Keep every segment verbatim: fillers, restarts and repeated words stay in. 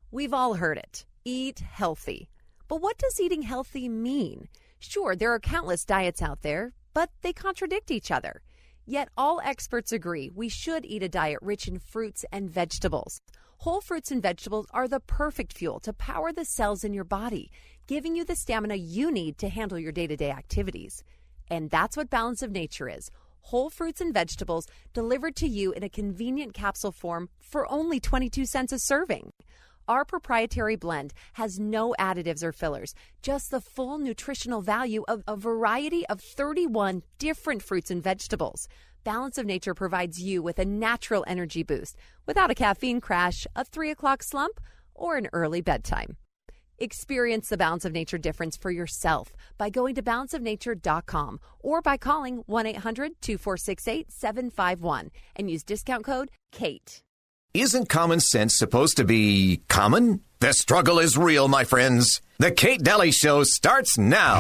We've all heard it. Eat healthy. But what does eating healthy mean? Sure, there are countless diets out there, but they contradict each other. Yet all experts agree we should eat a diet rich in fruits and vegetables. Whole fruits and vegetables are the perfect fuel to power the cells in your body, giving you the stamina you need to handle your day-to-day activities. And that's what Balance of Nature is. Whole fruits and vegetables delivered to you in a convenient capsule form for only twenty-two cents a serving. Our proprietary blend has no additives or fillers, just the full nutritional value of a variety of thirty-one different fruits and vegetables. Balance of Nature provides you with a natural energy boost without a caffeine crash, a three o'clock slump, or an early bedtime. Experience the Balance of Nature difference for yourself by going to balance of nature dot com or by calling one eight hundred two four six eight seven five one and use discount code KATE. Isn't common sense supposed to be common? The struggle is real, my friends. The Kate Daly Show starts now.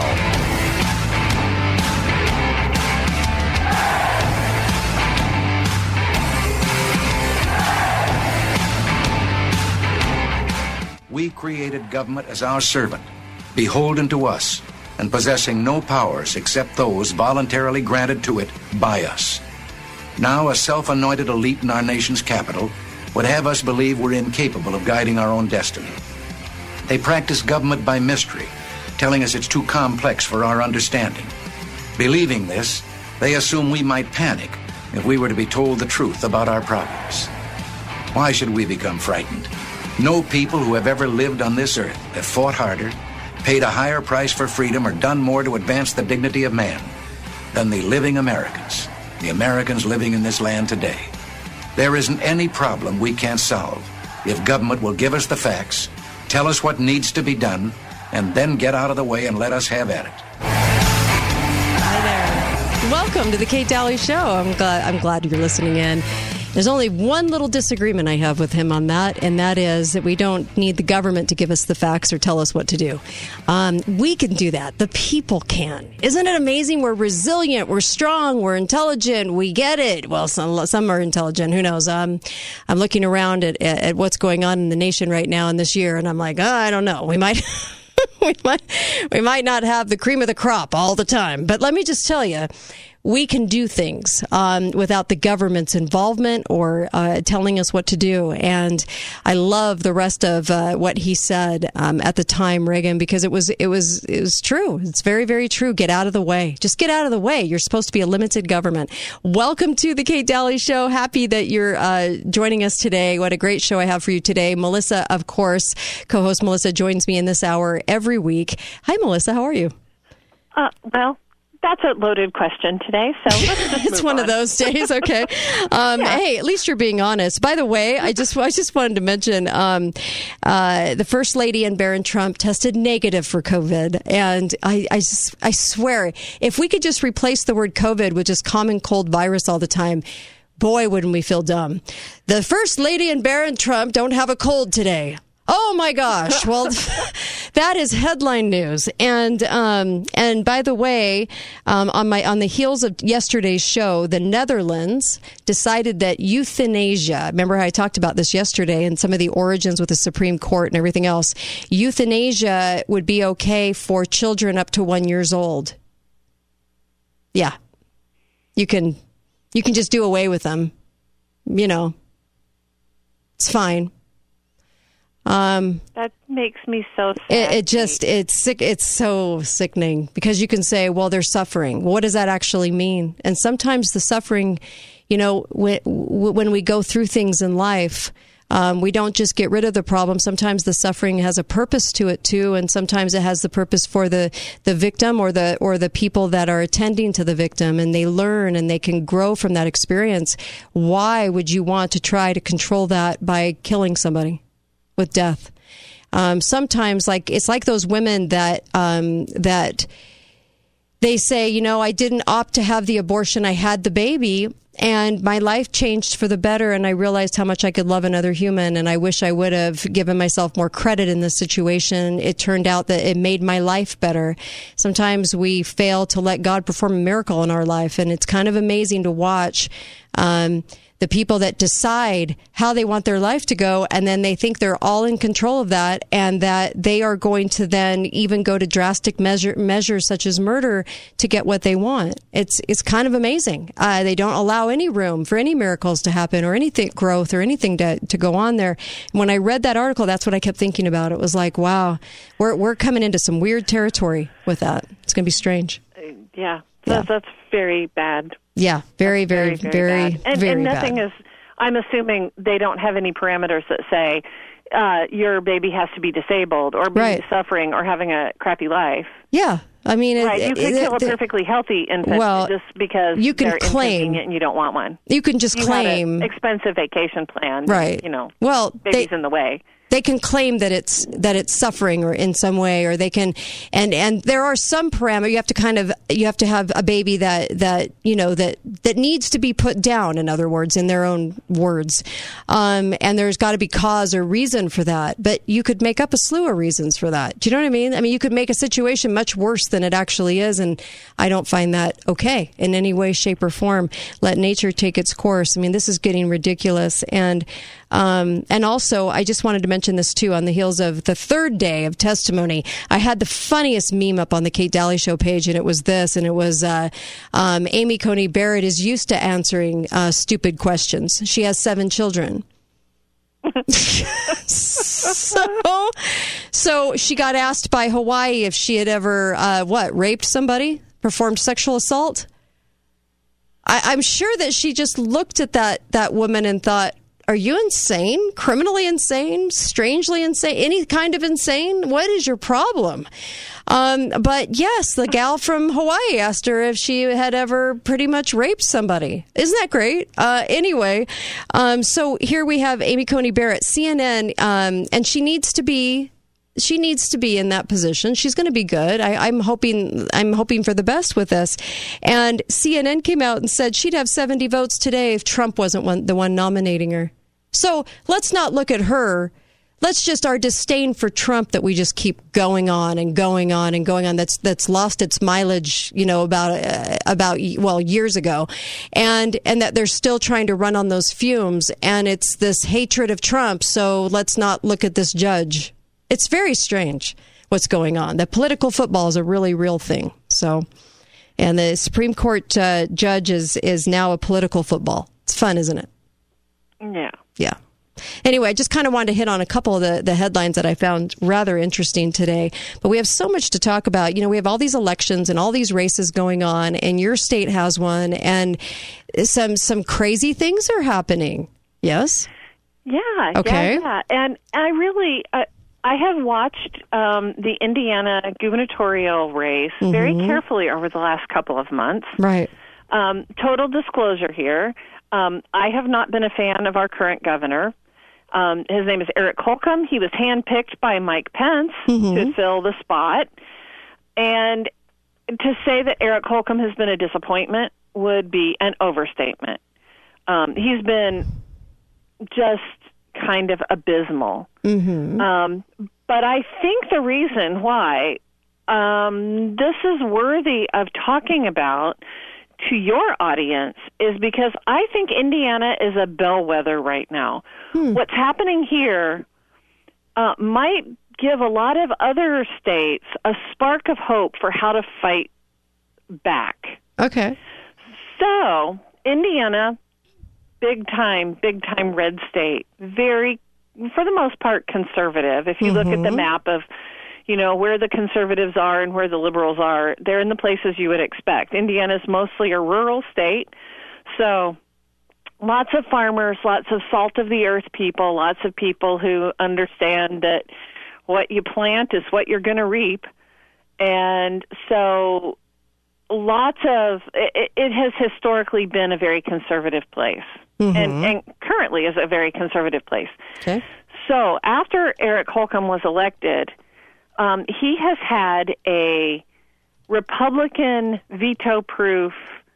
We created government as our servant, beholden to us, and possessing no powers except those voluntarily granted to it by us. Now a self-anointed elite in our nation's capital would have us believe we're incapable of guiding our own destiny. They practice government by mystery, telling us it's too complex for our understanding. Believing this, they assume we might panic if we were to be told the truth about our problems. Why should we become frightened? No people who have ever lived on this earth have fought harder, paid a higher price for freedom, or done more to advance the dignity of man than the living Americans, the Americans living in this land today. There isn't any problem we can't solve if government will give us the facts, tell us what needs to be done, and then get out of the way and let us have at it. Hi there. Welcome to the Kate Daly Show. I'm glad, I'm glad you're listening in. There's only one little disagreement I have with him on that, and that is that we don't need the government to give us the facts or tell us what to do. Um, we can do that. The people can. Isn't it amazing? We're resilient. We're strong. We're intelligent. We get it. Well, some some are intelligent. Who knows? Um, I'm looking around at, at what's going on in the nation right now in this year, and I'm like, oh, I don't know. We might... we might we might not have the cream of the crop all the time. But let me just tell you, we can do things um, without the government's involvement or uh, telling us what to do. And I love the rest of uh, what he said um, at the time, Reagan, because it was it was it was true. It's very, very true. Get out of the way. Just get out of the way. You're supposed to be a limited government. Welcome to the Kate Daly Show. Happy that you're uh, joining us today. What a great show I have for you today. Melissa, of course, co-host Melissa joins me in this hour every week. Hi, Melissa. How are you? Uh, well. That's a loaded question today, so let's just it's one on. of those days. Okay. Um, yeah. Hey, at least you're being honest. By the way, I just I just wanted to mention um, uh, the First Lady and Barron Trump tested negative for COVID, and I I, just, I swear, if we could just replace the word COVID with just common cold virus all the time, boy, wouldn't we feel dumb. The First Lady and Barron Trump don't have a cold today. Oh my gosh! Well, that is headline news. And um, and by the way, um, on my on the heels of yesterday's show, the Netherlands decided that euthanasia. Remember how I talked about this yesterday and some of the origins with the Supreme Court and everything else. Euthanasia would be okay for children up to one years old. Yeah, you can you can just do away with them. You know, it's fine. Um, that makes me so sad. It, it just, it's sick. It's so sickening because you can say, well, they're suffering. What does that actually mean? And sometimes the suffering, you know, when, when we go through things in life, um, we don't just get rid of the problem. Sometimes the suffering has a purpose to it too. And sometimes it has the purpose for the, the victim or the, or the people that are attending to the victim, and they learn and they can grow from that experience. Why would you want to try to control that by killing somebody? With death. Um, sometimes, like, it's like those women that, um, that they say, you know, I didn't opt to have the abortion. I had the baby and my life changed for the better. And I realized how much I could love another human. And I wish I would have given myself more credit in this situation. It turned out that it made my life better. Sometimes we fail to let God perform a miracle in our life. And it's kind of amazing to watch, um, the people that decide how they want their life to go, and then they think they're all in control of that, and that they are going to then even go to drastic measure, measures such as murder to get what they want. It's it's kind of amazing. Uh, they don't allow any room for any miracles to happen or anything growth or anything to, to go on there. And when I read that article, that's what I kept thinking about. It was like, wow, we're we're coming into some weird territory with that. It's going to be strange. Yeah, Yeah. That's, that's very bad. Yeah, very, very, very, very, very, bad. And, very and nothing bad. is, I'm assuming they don't have any parameters that say uh, your baby has to be disabled or be Right. suffering or having a crappy life. Yeah, I mean, Right, it, you could it, kill a it, perfectly healthy infant well, just because you can they're claim- inconvenient and you don't want one. you can just You claim, had an expensive vacation plan, right? You know, well, baby's they, in the way. they can claim that it's that it's suffering or in some way, or they can, and and there are some parameters. You have to kind of you have to have a baby that that you know that that needs to be put down. In other words, in their own words, um, and there's got to be cause or reason for that. But you could make up a slew of reasons for that. Do you know what I mean? I mean, you could make a situation much worse than it actually is, and I don't find that okay in any way, shape, or form. Let nature take its course. I mean, this is getting ridiculous, and um, and also I just wanted to mention this too on the heels of the third day of testimony. I had the funniest meme up on the Kate Daly Show page, and it was this, and it was uh, um, Amy Coney Barrett is used to answering uh, stupid questions. She has seven children. so, so she got asked by Hawaii if she had ever, uh, what, raped somebody, performed sexual assault. I, I'm sure that she just looked at that that woman and thought, are you insane? Criminally insane? Strangely insane? Any kind of insane? What is your problem? Um, but yes, the gal from Hawaii asked her if she had ever pretty much raped somebody. Isn't that great? Uh, anyway, um, so here we have Amy Coney Barrett, C N N, um, and she needs to be she needs to be in that position. She's going to be good. I, I'm hoping. I'm hoping for the best with this. And C N N came out and said she'd have seventy votes today if Trump wasn't one, the one nominating her. So let's not look at her. Let's just our disdain for Trump that we just keep going on and going on and going on. That's that's lost its mileage, you know, about uh, about well years ago, and and that they're still trying to run on those fumes. And it's this hatred of Trump. So let's not look at this judge. It's very strange what's going on. That political football is a really real thing. So, and the Supreme Court uh, judge is is now a political football. It's fun, isn't it? Yeah. Yeah. Anyway, I just kind of wanted to hit on a couple of the, the headlines that I found rather interesting today. But we have so much to talk about. You know, we have all these elections and all these races going on, and your state has one, and some some crazy things are happening. Yes? Yeah. Okay. Yeah, yeah. And I really, uh, I have watched um, the Indiana gubernatorial race mm-hmm. very carefully over the last couple of months. Right. Um, total disclosure here. Um, I have not been a fan of our current governor. Um, his name is Eric Holcomb. He was handpicked by Mike Pence mm-hmm. to fill the spot. And to say that Eric Holcomb has been a disappointment would be an overstatement. Um, he's been just kind of abysmal. Mm-hmm. Um, but I think the reason why um, this is worthy of talking about to your audience is because I think Indiana is a bellwether right now. Hmm. What's happening here uh, might give a lot of other states a spark of hope for how to fight back. Okay. So, Indiana, big time, big time red state, very, for the most part, conservative. If you mm-hmm. look at the map of you know, where the conservatives are and where the liberals are, they're in the places you would expect. Indiana's mostly a rural state, so lots of farmers, lots of salt-of-the-earth people, lots of people who understand that what you plant is what you're going to reap. And so lots of, it, it has historically been a very conservative place, mm-hmm. and, and currently is a very conservative place. Okay. So after Eric Holcomb was elected, Um, he has had a Republican veto-proof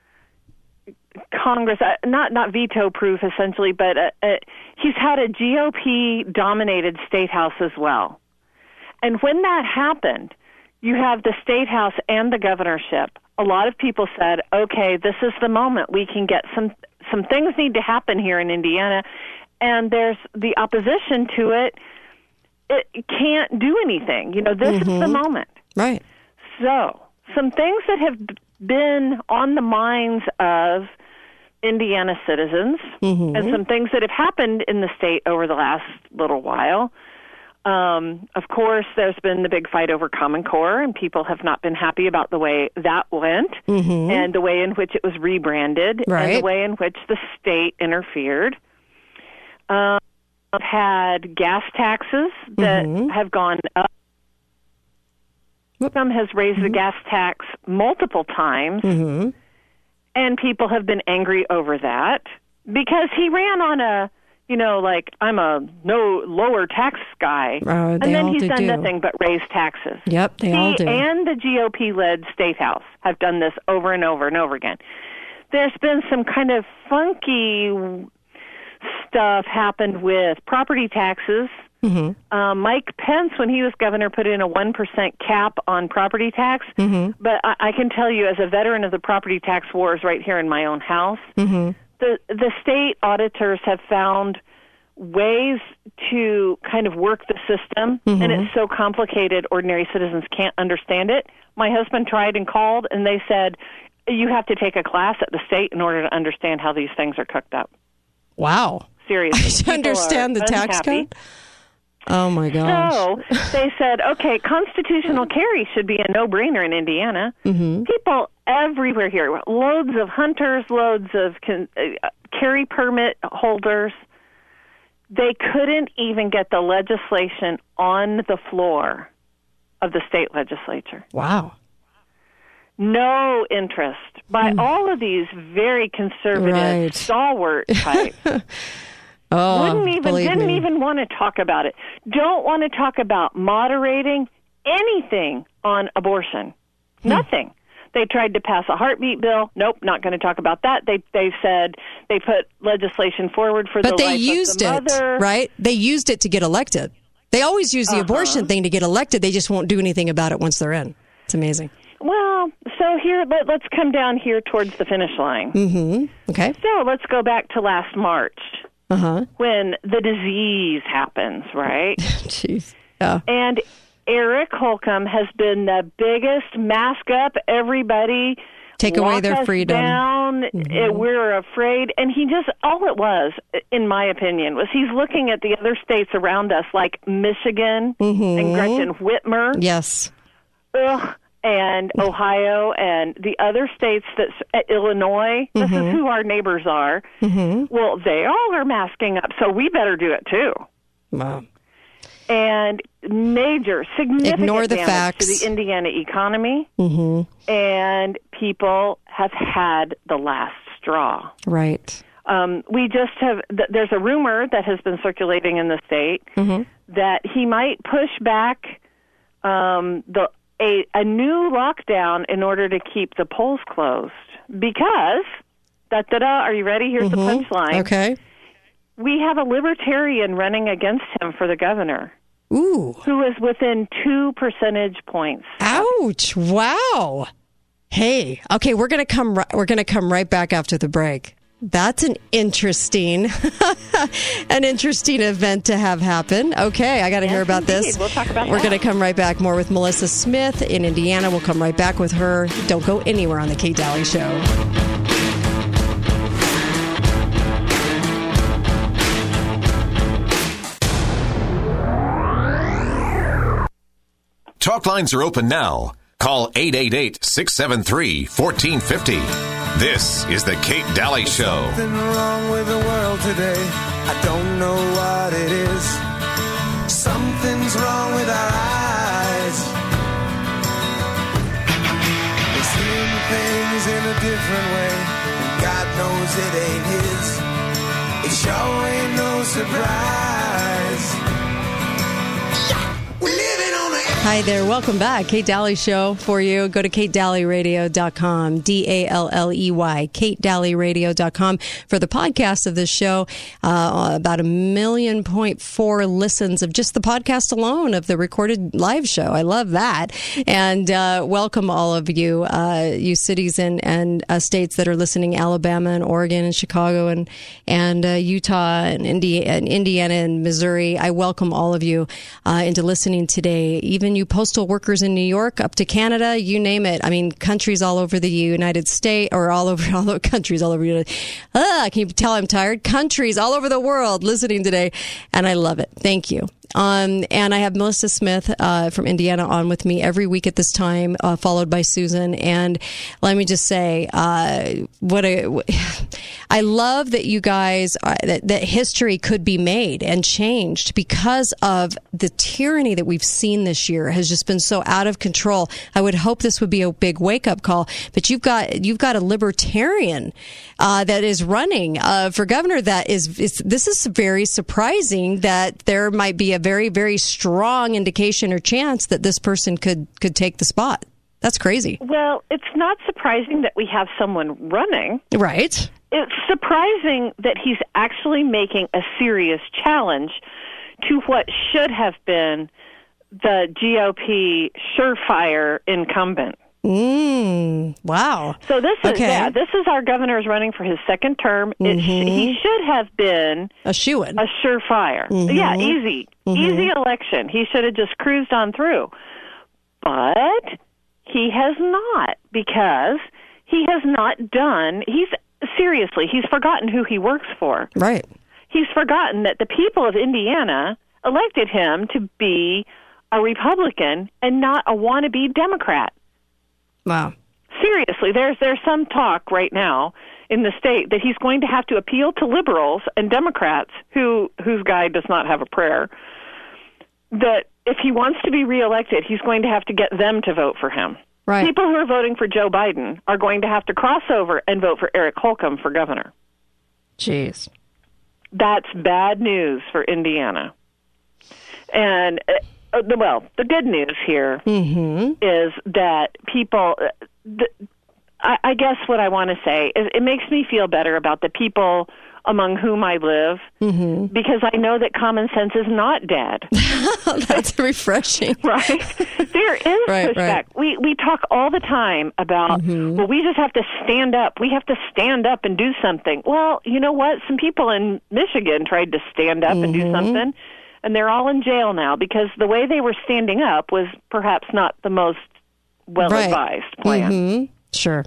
Congress, uh, not not veto-proof essentially, but uh, uh, he's had a G O P-dominated state house as well. And when that happened, you have the state house and the governorship. A lot of people said, okay, this is the moment we can get some some things need to happen here in Indiana, and there's the opposition to it. It can't do anything. You know, this mm-hmm. is the moment. Right. So, some things that have been on the minds of Indiana citizens, mm-hmm. and some things that have happened in the state over the last little while. Um, of course, there's been the big fight over Common Core, and people have not been happy about the way that went, mm-hmm. and the way in which it was rebranded, right. and the way in which the state interfered. Um, I've had gas taxes that mm-hmm. have gone up. Some has raised mm-hmm. the gas tax multiple times, mm-hmm. and people have been angry over that because he ran on a, you know, like, I'm a no lower tax guy, uh, and then he's done do. nothing but raise taxes. Yep, they he all do. And the G O P-led State House have done this over and over and over again. There's been some kind of funky stuff happened with property taxes. Mm-hmm. Uh, Mike Pence, when he was governor, put in a one percent cap on property tax. Mm-hmm. But I, I can tell you, as a veteran of the property tax wars right here in my own house, mm-hmm. the the state auditors have found ways to kind of work the system, mm-hmm. and it's so complicated, ordinary citizens can't understand it. My husband tried and called, and they said, you have to take a class at the state in order to understand how these things are cooked up. Wow. Seriously. To understand the unhappy. tax code? Oh, my gosh. So they said, okay, constitutional carry should be a no-brainer in Indiana. Mm-hmm. People everywhere here, loads of hunters, loads of con- uh, carry permit holders, they couldn't even get the legislation on the floor of the state legislature. Wow. No interest by mm. all of these very conservative, right. stalwart types. oh, Wouldn't even didn't me. even want to talk about it. Don't want to talk about moderating anything on abortion. Hmm. Nothing. They tried to pass a heartbeat bill. Nope, not going to talk about that. They they said they put legislation forward for but the they life used of the mother. it, right? They used it to get elected. They always use the uh-huh. abortion thing to get elected. They just won't do anything about it once they're in. It's amazing. Well, so here, let, let's come down here towards the finish line. Mm-hmm. Okay. So let's go back to last March. Uh-huh. When the disease happens, right? Jeez. Yeah. And Eric Holcomb has been the biggest mask up, everybody. Take away their freedom. Down. Mm-hmm. We're afraid. And he just, all it was, in my opinion, was he's looking at the other states around us, like Michigan mm-hmm. and Gretchen Whitmer. Yes. Ugh. And Ohio and the other states, that uh, Illinois, this mm-hmm. is who our neighbors are. Mm-hmm. Well, they all are masking up, so we better do it too. Wow. And major, significant Ignore the damage facts. to the Indiana economy, mm-hmm. and people have had the last straw. Right. Um, we just have, th- there's a rumor that has been circulating in the state mm-hmm. that he might push back um, the A, a new lockdown in order to keep the polls closed. Because, da-da-da, are you ready? Here's mm-hmm. the punchline. Okay. We have a libertarian running against him for the governor. Ooh. Who is within two percentage points. Ouch. Wow. Hey, okay, we're going to come ri- we're going to come right back after the break. That's an interesting, an interesting event to have happen. Okay, I got to yes, hear about indeed. this. We'll talk about We're that. going to come right back. More with Melissa Smith in Indiana. We'll come right back with her. Don't go anywhere on the Kate Daly Show. Talk lines are open now. Call eight eight eight, six seven three, one four five zero. This is the Kate Daly Show. Something wrong with the world today. I don't know what it is. Something's wrong with our eyes. We're seeing things in a different way, and God knows it ain't His. It sure ain't no surprise. We're living on the edge. Hi there. Welcome back. Kate Daly Show for you. Go to kate daly radio dot com, D A L L E Y, kate daly radio dot com for the podcast of this show. Uh, about a million point four listens of just the podcast alone of the recorded live show. I love that. And uh, welcome all of you, uh, you cities and, and uh, states that are listening, Alabama and Oregon and Chicago and, and uh, Utah and, Indi- and Indiana and Missouri. I welcome all of you uh, into listening today. Even you postal workers in New York, up to Canada, you name it. I mean, countries all over the United States, or all over, all over countries all over. Ah, can you tell I'm tired? Countries all over the world listening today, and I love it. Thank you. Um, and I have Melissa Smith uh, from Indiana on with me every week at this time, uh, followed by Susan. And let me just say, uh, what a, I love that you guys, uh, that, that history could be made and changed because of the tyranny that we've seen this year has just been so out of control. I would hope this would be a big wake up call, but you've got, you've got a libertarian uh, that is running uh, for governor. That is, is, this is very surprising that there might be a very, very strong indication or chance that this person could, could take the spot. That's crazy. Well, it's not surprising that we have someone running. Right. It's surprising that he's actually making a serious challenge to what should have been the G O P surefire incumbent. Mm, wow. So this is okay. yeah, this is our governor's running for his second term. It Mm-hmm. sh- he should have been a shoo-in. A surefire. Mm-hmm. Yeah, easy. Mm-hmm. Easy election. He should have just cruised on through. But he has not, because he has not done, he's, seriously, he's forgotten who he works for. Right. He's forgotten that the people of Indiana elected him to be a Republican and not a wannabe Democrat. Wow. Seriously, there's there's some talk right now in the state that he's going to have to appeal to liberals and Democrats who whose guy does not have a prayer, that if he wants to be reelected, he's going to have to get them to vote for him. Right. People who are voting for Joe Biden are going to have to cross over and vote for Eric Holcomb for governor. Jeez. That's bad news for Indiana. And uh, the, well, the good news here Mm-hmm. is that people, uh, the, I, I guess what I want to say is it makes me feel better about the people among whom I live, mm-hmm. because I know that common sense is not dead. That's refreshing. Right? There is right, pushback. Right. We we talk all the time about, mm-hmm. well, we just have to stand up. We have to stand up and do something. Well, you know what? Some people in Michigan tried to stand up mm-hmm. and do something, and they're all in jail now because the way they were standing up was perhaps not the most well-advised right. plan. Mm-hmm. Sure.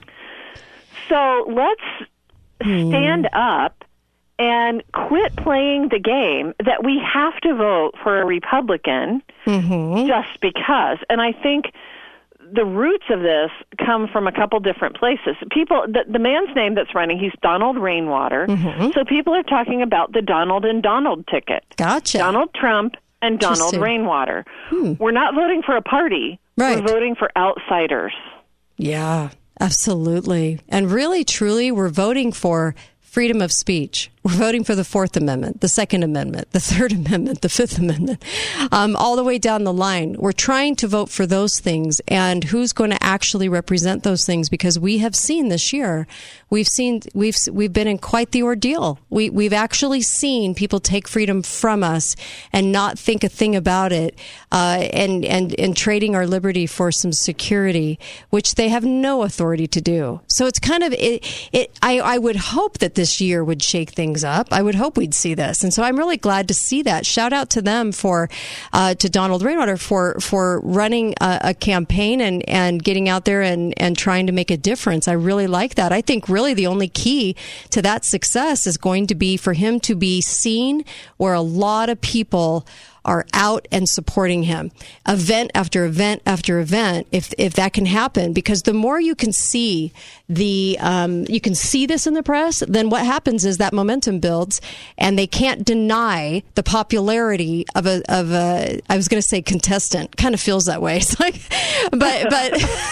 So let's mm. stand up and quit playing the game that we have to vote for a Republican mm-hmm. just because. And I think the roots of this come from a couple different places. People, the, the man's name that's running, he's Donald Rainwater. Mm-hmm. So people are talking about the Donald and Donald ticket. Gotcha. Donald Trump and Donald Rainwater. Hmm. We're not voting for a party. Right. We're voting for outsiders. Yeah, absolutely. And really, truly, we're voting for freedom of speech. We're voting for the Fourth Amendment, the Second Amendment, the Third Amendment, the Fifth Amendment, um, all the way down the line. We're trying to vote for those things, and who's going to actually represent those things? Because we have seen this year, we've seen we've we've been in quite the ordeal. We we've actually seen people take freedom from us and not think a thing about it, uh, and and and trading our liberty for some security, which they have no authority to do. So it's kind of it. it I I would hope that this year would shake things up. I would hope we'd see this. And so I'm really glad to see that. Shout out to them for, uh, to Donald Rainwater for, for running a, a campaign and, and getting out there and, and trying to make a difference. I really like that. I think really the only key to that success is going to be for him to be seen where a lot of people are out and supporting him, event after event after event, if if that can happen. Because the more you can see the um, you can see this in the press, then what happens is that momentum builds, and they can't deny the popularity of a of a I was going to say contestant. Kind of feels that way. It's like, but but.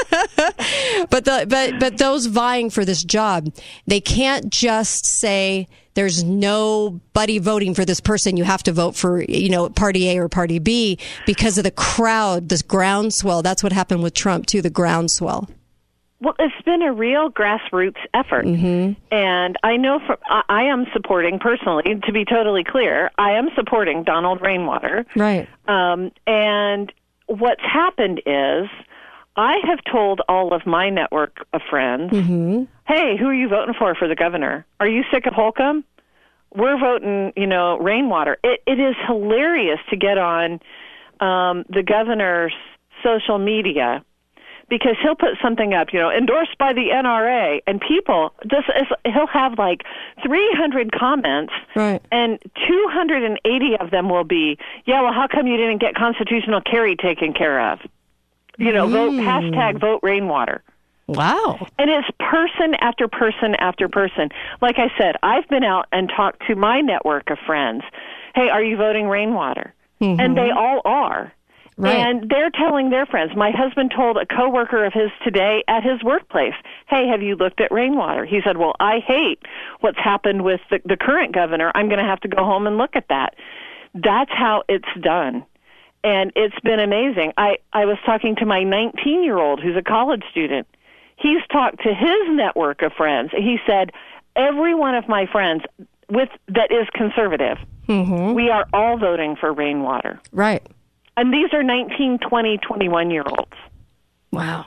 but the but but those vying for this job, they can't just say there's nobody voting for this person. You have to vote for, you know, party A or party B because of the crowd, this groundswell. That's what happened with Trump too, the groundswell. Well, it's been a real grassroots effort. Mm-hmm. And I know from, I, I am supporting, personally, to be totally clear, I am supporting Donald Rainwater. Right. Um, and what's happened is I have told all of my network of friends, mm-hmm. hey, who are you voting for for the governor? Are you sick of Holcomb? We're voting, you know, Rainwater. It, it is hilarious to get on um, the governor's social media, because he'll put something up, you know, endorsed by the N R A, and people, this is, he'll have like three hundred comments, right. and two hundred eighty of them will be, yeah, well, how come you didn't get constitutional carry taken care of? You know, mm. vote, hashtag vote Rainwater. Wow. And it's person after person after person. Like I said, I've been out and talked to my network of friends. Hey, are you voting Rainwater? Mm-hmm. And they all are. Right. And they're telling their friends. My husband told a coworker of his today at his workplace, hey, have you looked at Rainwater? He said, well, I hate what's happened with the, the current governor. I'm going to have to go home and look at that. That's how it's done. And it's been amazing. I, I was talking to my nineteen-year-old who's a college student. He's talked to his network of friends. He said, every one of my friends with that is conservative, mm-hmm. we are all voting for Rainwater. Right. And these are nineteen, twenty, twenty-one-year-olds. Wow.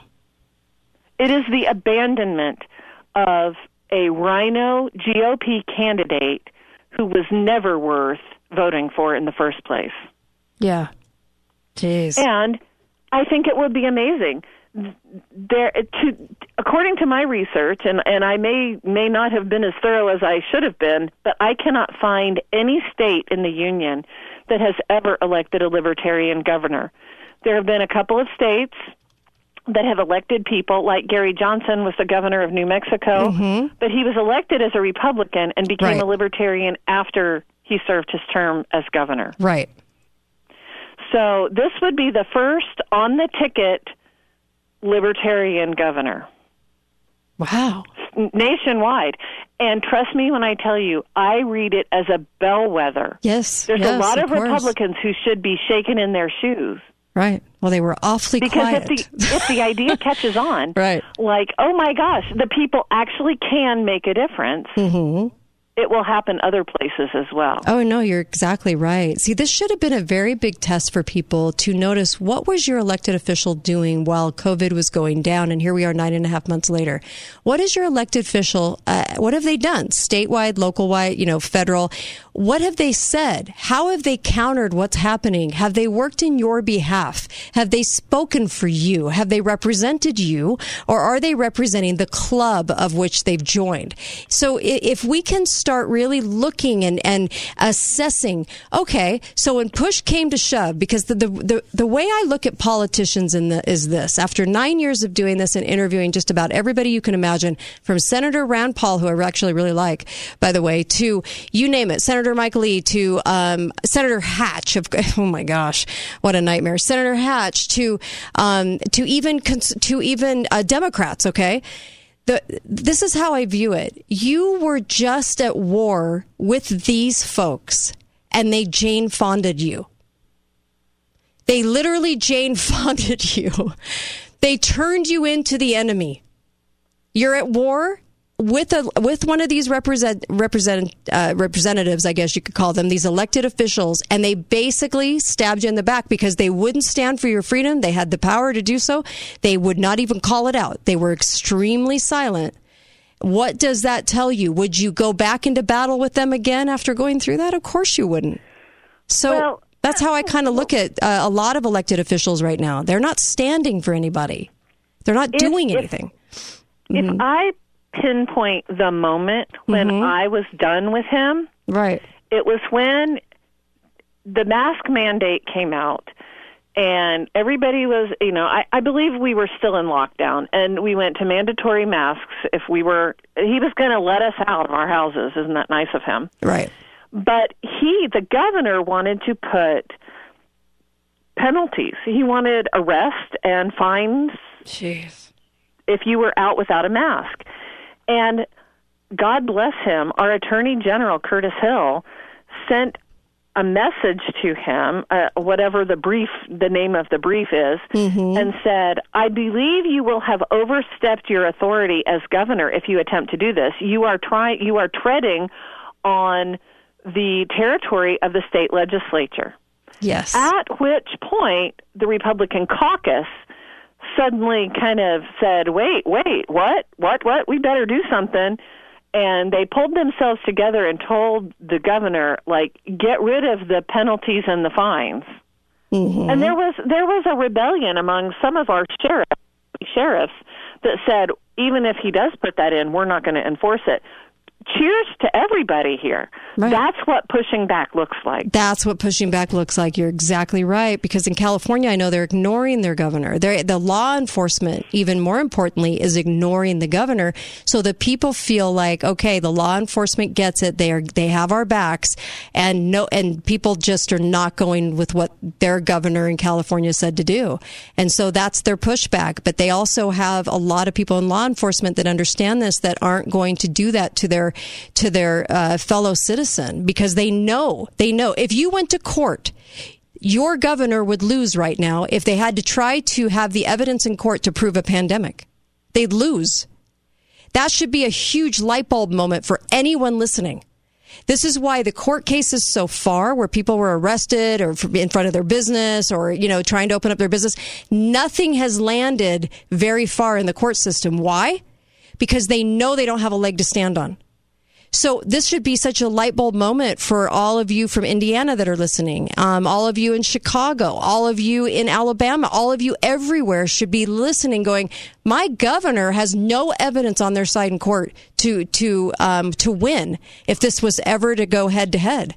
It is the abandonment of a rhino G O P candidate who was never worth voting for in the first place. Yeah. Jeez. And I think it would be amazing. There, to, according to my research, and, and I may may not have been as thorough as I should have been, but I cannot find any state in the union that has ever elected a libertarian governor. There have been a couple of states that have elected people, like Gary Johnson was the governor of New Mexico, mm-hmm. but he was elected as a Republican and became right. a libertarian after he served his term as governor. Right. So this would be the first on-the-ticket libertarian governor. Wow. Nationwide. And trust me when I tell you, I read it as a bellwether. Yes. There's yes, a lot of, of Republicans who should be shaken in their shoes. Right. Well, they were awfully because quiet. Because if the, if the idea catches on, right. like, oh my gosh, the people actually can make a difference, mm-hmm. it will happen other places as well. Oh, no, you're exactly right. See, this should have been a very big test for people to notice what was your elected official doing while COVID was going down, and here we are nine and a half months later. What is your elected official, uh, what have they done? Statewide, local-wide, you know, federal. What have they said? How have they countered what's happening? Have they worked in your behalf? Have they spoken for you? Have they represented you? Or are they representing the club of which they've joined? So if we can start really looking and, and assessing, okay, so when push came to shove, because the, the, the, the way I look at politicians in the, is this. After nine years of doing this and interviewing just about everybody you can imagine, from Senator Rand Paul, who I actually really like, by the way, to you name it, Senator Mike Lee, to um, Senator Hatch. Of, oh my gosh, what a nightmare! Senator Hatch, to um, to even to even uh, Democrats. Okay, the this is how I view it. You were just at war with these folks, and they Jane Fonda'd you. They literally Jane Fonda'd you. They turned you into the enemy. You're at war with a with one of these represent represent uh, representatives, I guess you could call them, these elected officials, and they basically stabbed you in the back because they wouldn't stand for your freedom. They had the power to do so. They would not even call it out. They were extremely silent. What does that tell you? Would you go back into battle with them again after going through that? Of course you wouldn't. So well, that's how I kind of look at uh, a lot of elected officials right now. They're not standing for anybody. They're not if, doing anything. If, mm-hmm. if I pinpoint the moment when mm-hmm. I was done with him, right? It was when the mask mandate came out. And everybody was, you know, I, I believe we were still in lockdown, and we went to mandatory masks if we were, he was going to let us out of our houses. Isn't that nice of him? Right. But he, the governor, wanted to put penalties. He wanted arrest and fines Jeez. if you were out without a mask. And God bless him, our Attorney General, Curtis Hill, sent a message to him, uh, whatever the brief, the name of the brief is, mm-hmm. and said, I believe you will have overstepped your authority as governor if you attempt to do this. You are trying, you are treading on the territory of the state legislature. Yes. At which point, the Republican caucus suddenly kind of said, wait, wait, what, what, what? We better do something. And they pulled themselves together and told the governor, like, get rid of the penalties and the fines. Mm-hmm. And there was there was a rebellion among some of our sheriff, sheriffs that said, even if he does put that in, we're not going to enforce it. Cheers to everybody here. Right. That's what pushing back looks like. That's what pushing back looks like. You're exactly right. Because in California, I know they're ignoring their governor. They're, the law enforcement, even more importantly, is ignoring the governor. So the people feel like, okay, the law enforcement gets it. They are, they have our backs, and no, and people just are not going with what their governor in California said to do. And so that's their pushback. But they also have a lot of people in law enforcement that understand this, that aren't going to do that to their to their uh, fellow citizen, because they know, they know if you went to court, your governor would lose right now if they had to try to have the evidence in court to prove a pandemic. They'd lose. That should be a huge light bulb moment for anyone listening. This is why the court cases so far, where people were arrested or in front of their business or, you know, trying to open up their business, nothing has landed very far in the court system. Why? Because they know they don't have a leg to stand on. So this should be such a light bulb moment for all of you from Indiana that are listening, um, all of you in Chicago, all of you in Alabama, all of you everywhere should be listening, going, my governor has no evidence on their side in court to to um, to win if this was ever to go head to head.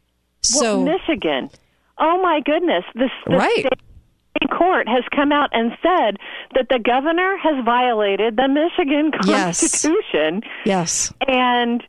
So well, Michigan, oh my goodness, this the right. state court has come out and said that the governor has violated the Michigan Constitution. Yes. yes. And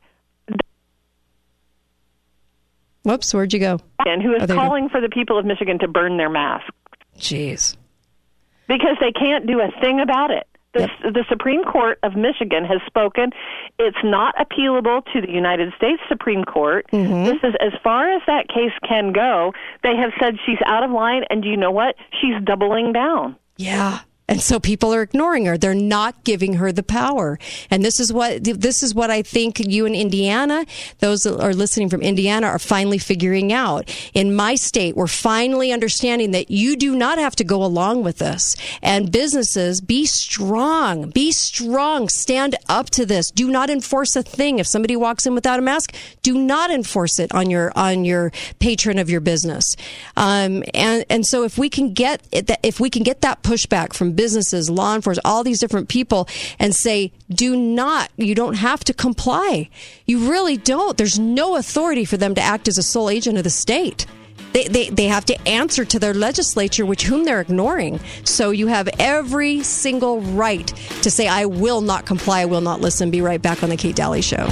whoops, where'd you go? And who is oh, calling for the people of Michigan to burn their masks. Jeez. Because they can't do a thing about it. The, yep. the Supreme Court of Michigan has spoken. It's not appealable to the United States Supreme Court. Mm-hmm. This is as far as that case can go. They have said she's out of line, and do you know what? She's doubling down. Yeah. And so people are ignoring her. They're not giving her the power. And this is what this is what I think you in Indiana, those that are listening from Indiana, are finally figuring out. In my state, we're finally understanding that you do not have to go along with this. And businesses, be strong. Be strong. Stand up to this. Do not enforce a thing. If somebody walks in without a mask, do not enforce it on your on your patron of your business. Um, and and so if we can get if we can get that pushback from businesses, law enforcement, all these different people, and say, do not, you don't have to comply. You really don't. There's no authority for them to act as a sole agent of the state. They, they, they have to answer to their legislature, which whom they're ignoring. So you have every single right to say, I will not comply, I will not listen. Be right back on the Kate Daly Show.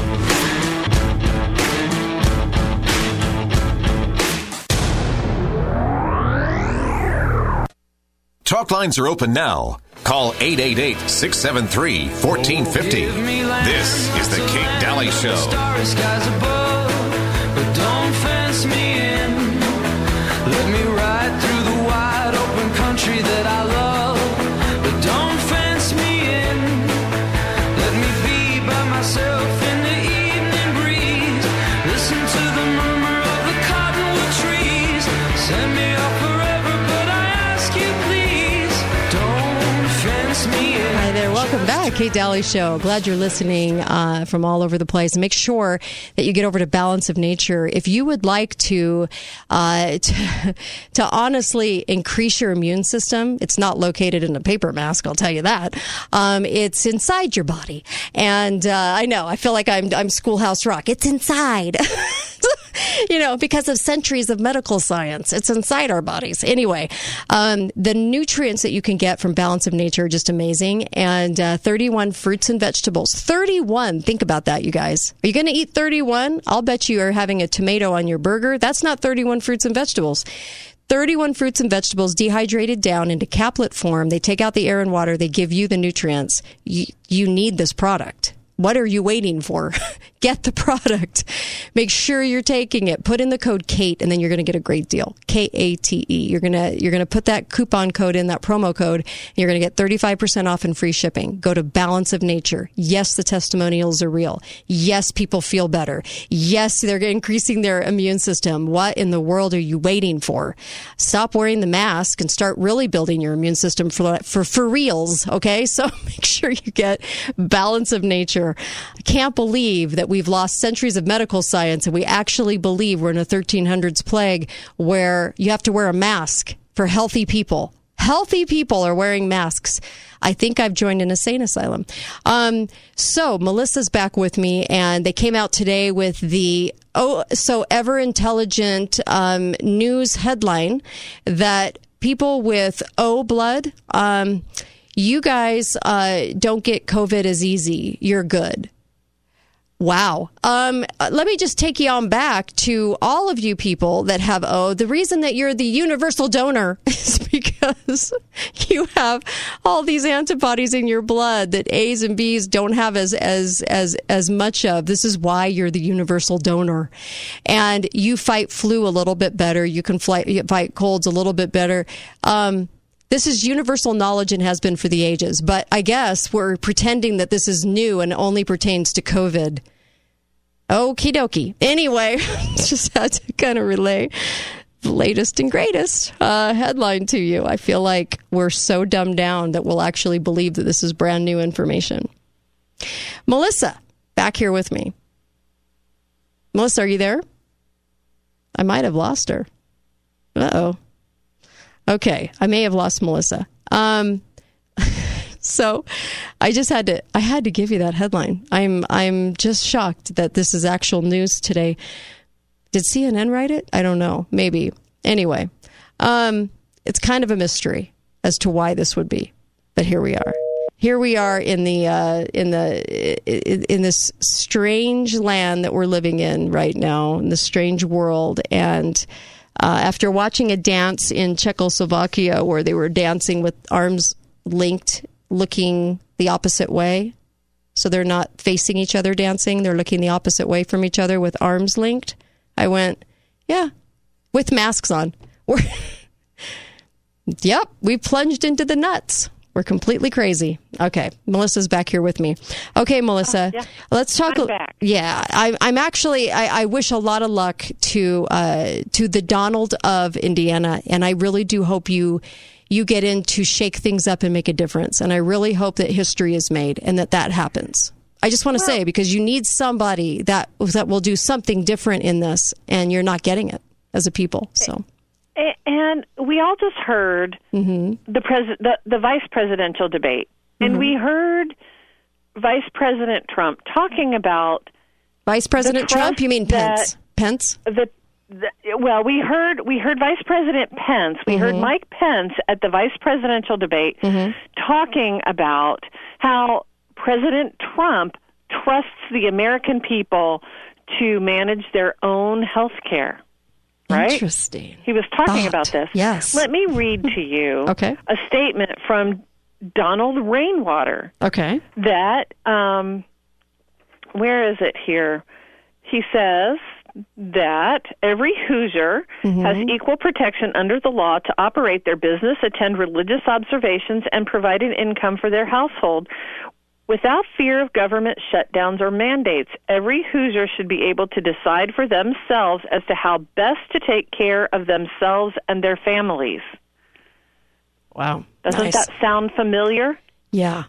Talk lines are open now. Call eight eight eight, six seven three, one four five zero. This is the Kate Daly Show. Starry skies above, but don't fence me in. Let me ride through the wide open country that I love, but don't fence me in. Let me be by myself in the evening breeze. Listen to the murmur of the cottonwood trees. Send me off forever, but I ask you please. Hi there. Welcome back. Kate Daly Show. Glad you're listening uh, from all over the place. Make sure that you get over to Balance of Nature. If you would like to, uh, to, to honestly increase your immune system, it's not located in a paper mask, I'll tell you that. Um, it's inside your body. And uh, I know, I feel like I'm, I'm Schoolhouse Rock. It's inside. You know, because of centuries of medical science. It's inside our bodies. Anyway, um, the nutrients that you can get from Balance of Nature are just amazing. And uh, thirty-one fruits and vegetables. thirty-one. Think about that, you guys. Are you going to eat thirty-one? I'll bet you are having a tomato on your burger. That's not thirty-one fruits and vegetables. thirty-one fruits and vegetables dehydrated down into caplet form. They take out the air and water. They give you the nutrients. You, you need this product. What are you waiting for? Get the product. Make sure you're taking it. Put in the code KATE, and then you're going to get a great deal. K A T E. You're going to you're going to put that coupon code in, that promo code, and you're going to get thirty-five percent off and free shipping. Go to Balance of Nature. Yes, the testimonials are real. Yes, people feel better. Yes, they're increasing their immune system. What in the world are you waiting for? Stop wearing the mask and start really building your immune system for for, for reals, okay? So make sure you get Balance of Nature. I can't believe that we've lost centuries of medical science and we actually believe we're in a thirteen hundreds plague where you have to wear a mask for healthy people. Healthy people are wearing masks. I think I've joined an insane asylum. Um, so Melissa's back with me, and they came out today with the oh so ever intelligent um, news headline that people with O blood, um, you guys uh, don't get COVID as easy. You're good. Wow. Um, let me just take you on back to all of you people that have O. The reason that you're the universal donor is because you have all these antibodies in your blood that A's and B's don't have as, as, as, as much of. This is why you're the universal donor. And you fight flu a little bit better. You can fight, fight colds a little bit better. Um, This is universal knowledge and has been for the ages. But I guess we're pretending that this is new and only pertains to COVID. Okie dokie. Anyway, just had to kind of relay the latest and greatest uh, headline to you. I feel like we're so dumbed down that we'll actually believe that this is brand new information. Melissa, back here with me. Melissa, are you there? I might have lost her. Uh-oh. Okay, I may have lost Melissa. Um, so I just had to, I had to give you that headline. I'm, I'm just shocked that this is actual news today. Did C N N write it? I don't know. Maybe. Anyway, um, it's kind of a mystery as to why this would be, but here we are. Here we are in the uh, in the in, in this strange land that we're living in right now, in the strange world, and. Uh, after watching a dance in Czechoslovakia where they were dancing with arms linked, looking the opposite way. So they're not facing each other dancing. They're looking the opposite way from each other with arms linked. I went, yeah, with masks on. We're yep, we plunged into the nuts. We're completely crazy. Okay, Melissa's back here with me. Okay, Melissa, uh, yeah. let's talk. I'm back. Yeah, I, I'm actually. I, I wish a lot of luck to uh, to the Donald of Indiana, and I really do hope you you get in to shake things up and make a difference. And I really hope that history is made and that that happens. I just want to well, say because you need somebody that that will do something different in this, and you're not getting it as a people. So. And we all just heard mm-hmm. the, pres- the the vice presidential debate, and mm-hmm. we heard Vice President Trump talking about Vice President Trump. You mean Pence? Pence? The, the well, we heard we heard Vice President Pence. We mm-hmm. heard Mike Pence at the vice presidential debate mm-hmm. talking about how President Trump trusts the American people to manage their own health care. Right? Interesting. He was talking Thought. about this. Yes. Let me read to you okay. a statement from Donald Rainwater. Okay. That, um, where is it here? He says that every Hoosier mm-hmm. has equal protection under the law to operate their business, attend religious observations, and provide an income for their household. Without fear of government shutdowns or mandates, every Hoosier should be able to decide for themselves as to how best to take care of themselves and their families. Wow. Doesn't nice. that sound familiar? Yeah.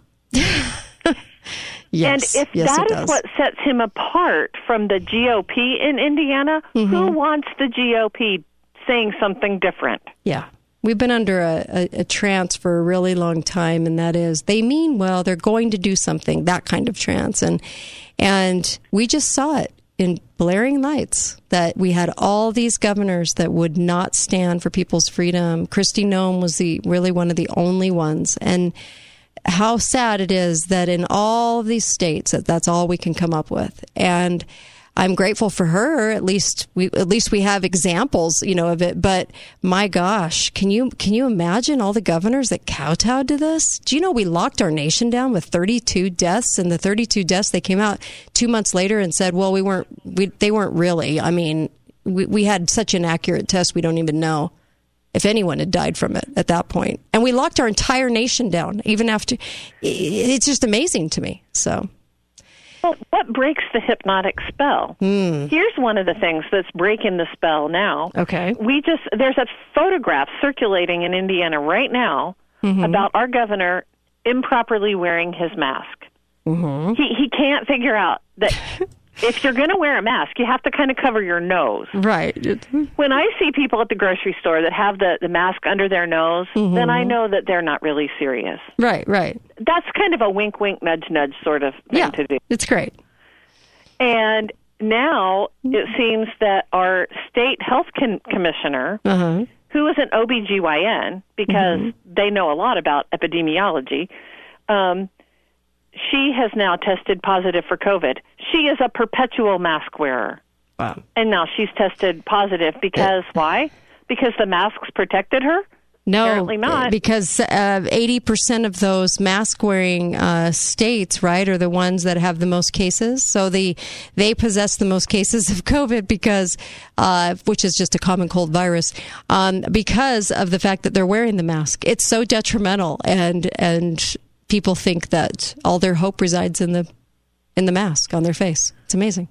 Yes. And if yes, that it is does. what sets him apart from the G O P in Indiana, mm-hmm. who wants the G O P saying something different? Yeah. We've been under a, a, a trance for a really long time, and that is they mean well, they're going to do something, that kind of trance. And and we just saw it in blaring lights that we had all these governors that would not stand for people's freedom. Kristi Noem was the really one of the only ones. And how sad it is that in all these states that that's all we can come up with. And I'm grateful for her. At least we, at least we have examples, you know, of it. But my gosh, can you, can you imagine all the governors that kowtowed to this? Do you know we locked our nation down with thirty-two deaths, and the thirty-two deaths, they came out two months later and said, well, we weren't, we, they weren't really. I mean, we, we had such an accurate test, we don't even know if anyone had died from it at that point. And we locked our entire nation down, even after. It's just amazing to me. So, well, what breaks the hypnotic spell? Mm. Here's one of the things that's breaking the spell now. Okay. We just, there's a photograph circulating in Indiana right now mm-hmm. about our governor improperly wearing his mask. Mm-hmm. He, he can't figure out that if you're going to wear a mask, you have to kind of cover your nose. Right. When I see people at the grocery store that have the, the mask under their nose, mm-hmm. then I know that they're not really serious. Right, right. That's kind of a wink, wink, nudge, nudge sort of thing yeah, to do. It's great. And now it seems that our state health con- commissioner, uh-huh. who is an O B G Y N, because mm-hmm. they know a lot about epidemiology, um, she has now tested positive for COVID. She is a perpetual mask wearer. Wow. And now she's tested positive because yeah. why? Because the masks protected her? No, apparently not. Because uh, eighty percent of those mask-wearing uh, states, right, are the ones that have the most cases. So the they possess the most cases of COVID because, uh, which is just a common cold virus, um, because of the fact that they're wearing the mask. It's so detrimental, and and people think that all their hope resides in the in the mask on their face. It's amazing.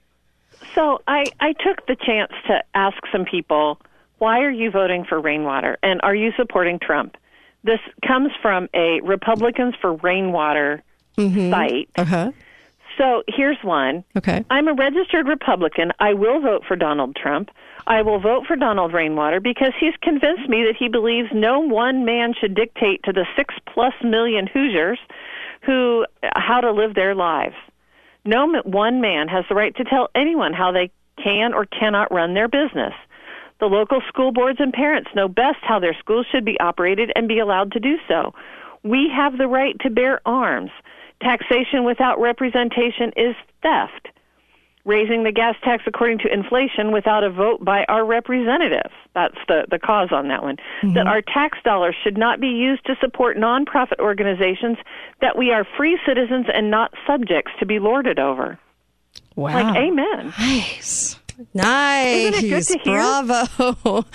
So I, I took the chance to ask some people, why are you voting for rainwater? And are you supporting Trump? This comes from a Republicans for Rainwater mm-hmm. site. Uh-huh. So here's one. Okay. I'm a registered Republican. I will vote for Donald Trump. I will vote for Donald Rainwater because he's convinced me that he believes no one man should dictate to the six plus million Hoosiers who how to live their lives. No one man has the right to tell anyone how they can or cannot run their business. The local school boards and parents know best how their schools should be operated and be allowed to do so. We have the right to bear arms. Taxation without representation is theft. Raising the gas tax according to inflation without a vote by our representatives. That's the, the cause on that one. Mm-hmm. That our tax dollars should not be used to support nonprofit organizations, that we are free citizens and not subjects to be lorded over. Wow. Like, amen. Nice. Nice. Isn't it good to hear? Bravo.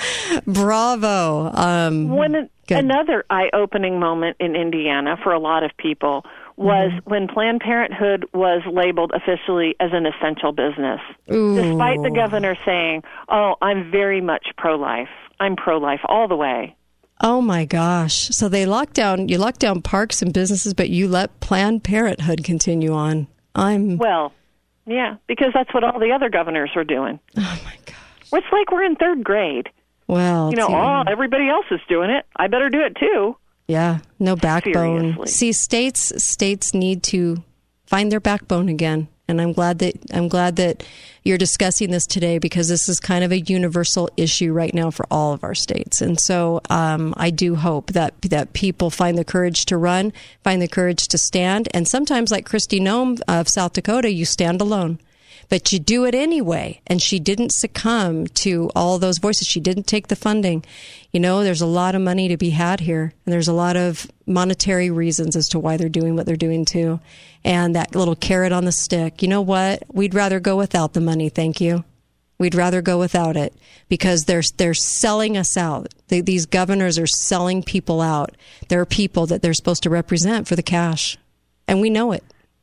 Bravo. Um, One, another eye-opening moment in Indiana for a lot of people was mm-hmm. when Planned Parenthood was labeled officially as an essential business. Ooh. Despite the governor saying, oh, I'm very much pro-life. I'm pro-life all the way. Oh, my gosh. So they locked down, you locked down parks and businesses, but you let Planned Parenthood continue on. I'm... Well, yeah, because that's what all the other governors are doing. Oh, my gosh. It's like we're in third grade. Well, you know, oh, everybody else is doing it. I better do it, too. Yeah, no backbone. Seriously. See, states states need to find their backbone again, and I'm glad that I'm glad that you're discussing this today because this is kind of a universal issue right now for all of our states. And so um, I do hope that that people find the courage to run, find the courage to stand, and sometimes, like Kristi Noem of South Dakota, you stand alone. But you do it anyway, and she didn't succumb to all those voices. She didn't take the funding. You know, there's a lot of money to be had here, and there's a lot of monetary reasons as to why they're doing what they're doing, too. And that little carrot on the stick, you know what? We'd rather go without the money, thank you. We'd rather go without it because they're, they're selling us out. They, these governors are selling people out. There are people that they're supposed to represent for the cash, and we know it.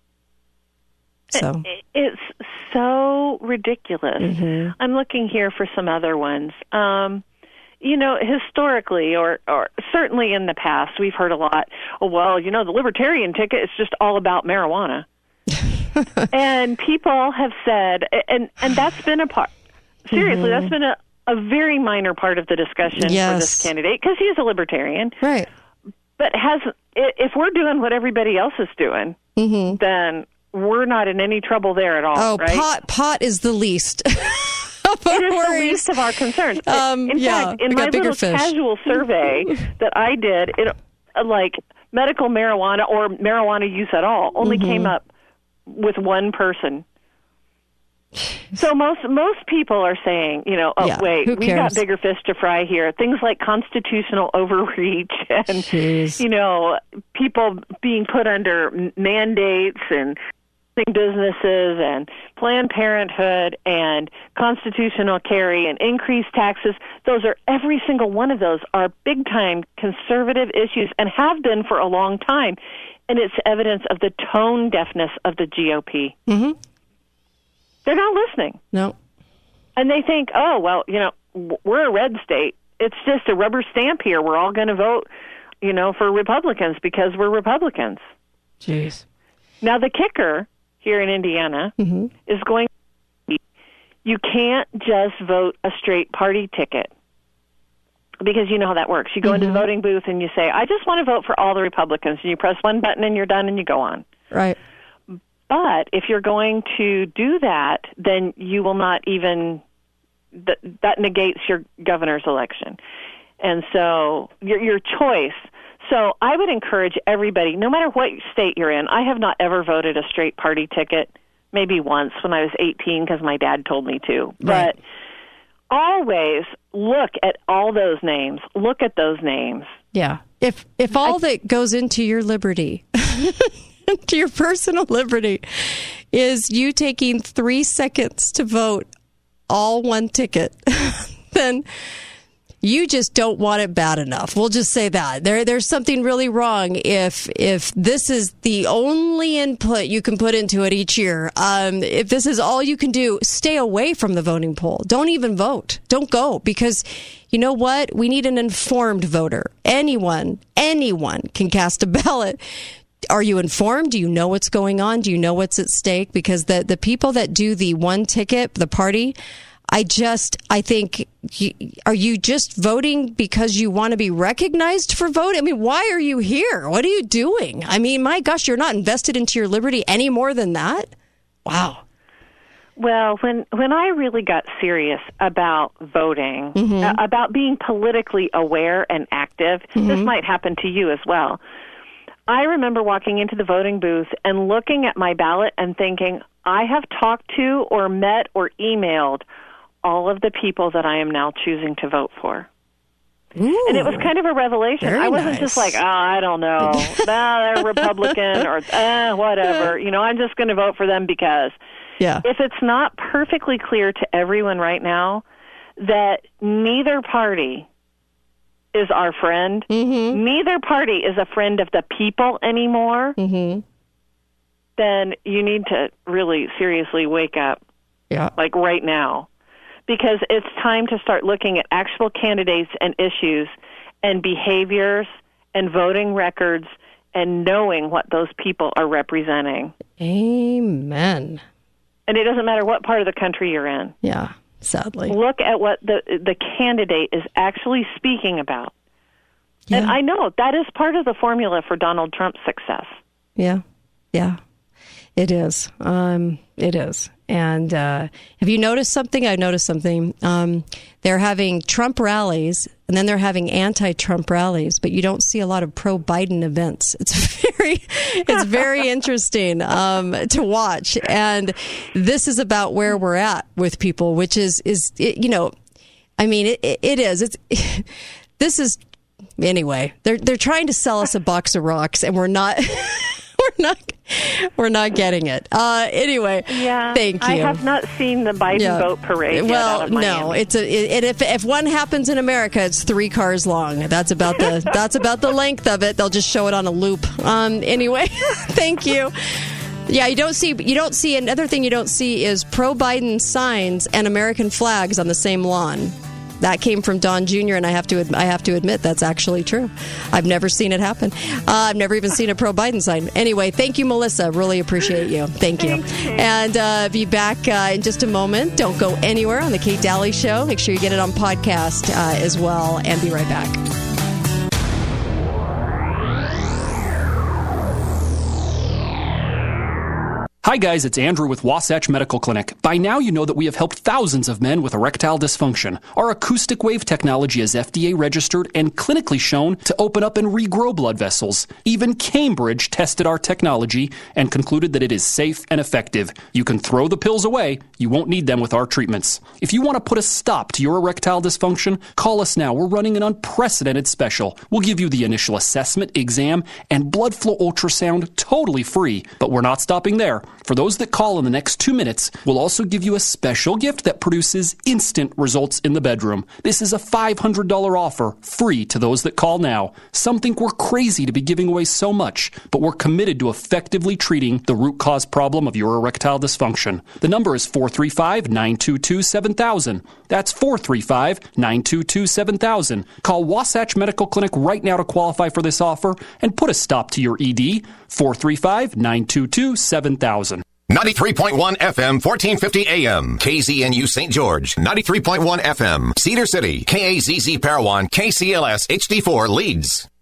So it's so ridiculous. Mm-hmm. I'm looking here for some other ones. Um, you know, historically, or, or certainly in the past, we've heard a lot, oh, well, you know, the libertarian ticket is just all about marijuana. And people have said, and, and that's been a part, seriously, mm-hmm. that's been a, a very minor part of the discussion yes. for this candidate, because he is a libertarian. Right. But has if we're doing what everybody else is doing, mm-hmm. then we're not in any trouble there at all, oh, right? pot, pot is the least. It is the least of our concerns. Um, in yeah, fact, in my little fish. casual survey that I did, it, like medical marijuana or marijuana use at all only mm-hmm. came up with one person. So most most people are saying, you know, oh, Yeah, wait, who we've got cares? bigger fish to fry here. Things like constitutional overreach and, Jeez. you know, people being put under m- mandates and businesses and Planned Parenthood and constitutional carry and increased taxes. Those are, every single one of those are big-time conservative issues and have been for a long time. And it's evidence of the tone deafness of the G O P. Mm-hmm. They're not listening. No. And they think, oh, well, you know, w- we're a red state. It's just a rubber stamp here. We're all going to vote, you know, for Republicans because we're Republicans. Jeez. Now, the kicker here in Indiana Mm-hmm. is going to be you can't just vote a straight party ticket because you know how that works. You go into the voting booth and you say, I just want to vote for all the Republicans. And you press one button and you're done and you go on. Right. But if you're going to do that, then you will not even, that, that negates your governor's election. And so your, your choice. So I would encourage everybody, no matter what state you're in, I have not ever voted a straight party ticket, maybe once when I was eighteen because my dad told me to. Right. But always look at all those names. Look at those names. Yeah. If if all I, that goes into your liberty, to your personal liberty, is you taking three seconds to vote all one ticket, then you just don't want it bad enough. We'll just say that. There, there's something really wrong if if this is the only input you can put into it each year. Um, if this is all you can do, stay away from the voting poll. Don't even vote. Don't go, because you know what? We need an informed voter. Anyone, anyone can cast a ballot. Are you informed? Do you know what's going on? Do you know what's at stake? Because the, the people that do the one ticket, the party, I just, I think, are you just voting because you want to be recognized for voting? I mean, why are you here? What are you doing? I mean, my gosh, you're not invested into your liberty any more than that? Wow. Well, when, when I really got serious about voting, Mm-hmm. uh, about being politically aware and active, Mm-hmm. this might happen to you as well. I remember walking into the voting booth and looking at my ballot and thinking, I have talked to or met or emailed all of the people that I am now choosing to vote for. Ooh, and it was kind of a revelation. very I wasn't nice. just like, oh, I don't know. nah, they're Republican or uh, whatever. You know, I'm just going to vote for them because. Yeah. If it's not perfectly clear to everyone right now that neither party is our friend, Mm-hmm. neither party is a friend of the people anymore, Mm-hmm. then you need to really seriously wake up, Yeah. like right now. Because it's time to start looking at actual candidates and issues and behaviors and voting records and knowing what those people are representing. Amen. And it doesn't matter what part of the country you're in. Yeah, sadly. Look at what the the candidate is actually speaking about. Yeah. And I know that is part of the formula for Donald Trump's success. Yeah, yeah, it is. Um, it is. And uh, have you noticed something? I've noticed something. Um, they're having Trump rallies, and then they're having anti-Trump rallies, but you don't see a lot of pro-Biden events. It's very, it's very interesting um, to watch. And this is about where we're at with people, which is, is it, you know, I mean, it, it is. It's this is anyway. They're they're trying to sell us a box of rocks, and we're not. We're not, we're not getting it. Uh, anyway, Yeah, thank you. I have not seen the Biden Yeah. vote parade yet Well, out of no, Miami. it's a. It, if if one happens in America, it's three cars long. That's about the that's about the length of it. They'll just show it on a loop. Um. Anyway, thank you. Yeah, you don't see. You don't see another thing. You don't see is pro-Biden signs and American flags on the same lawn. That came from Don Junior, and I have to I have to admit that's actually true. I've never seen it happen. Uh, I've never even seen a pro-Biden sign. Anyway, thank you, Melissa. Really appreciate you. Thank you. And uh, be back uh, in just a moment. Don't go anywhere on the Kate Daly Show. Make sure you get it on podcast uh, as well, and be right back. Hi guys, it's Andrew with Wasatch Medical Clinic. By now you know that we have helped thousands of men with erectile dysfunction. Our acoustic wave technology is F D A registered and clinically shown to open up and regrow blood vessels. Even Cambridge tested our technology and concluded that it is safe and effective. You can throw the pills away. You won't need them with our treatments. If you want to put a stop to your erectile dysfunction, call us now. We're running an unprecedented special. We'll give you the initial assessment, exam, and blood flow ultrasound totally free. But we're not stopping there. For those that call in the next two minutes, we'll also give you a special gift that produces instant results in the bedroom. This is a five hundred dollars offer, free to those that call now. Some think we're crazy to be giving away so much, but we're committed to effectively treating the root cause problem of your erectile dysfunction. The number is four three five, nine two two, seven thousand. That's four three five, nine two two, seven thousand. Call Wasatch Medical Clinic right now to qualify for this offer and put a stop to your E D. four three five, nine two two, seven thousand. ninety-three point one F M, fourteen fifty A M, K Z N U Saint George, ninety-three point one F M, Cedar City, K A Z Z Parowan, K C L S H D four Leeds.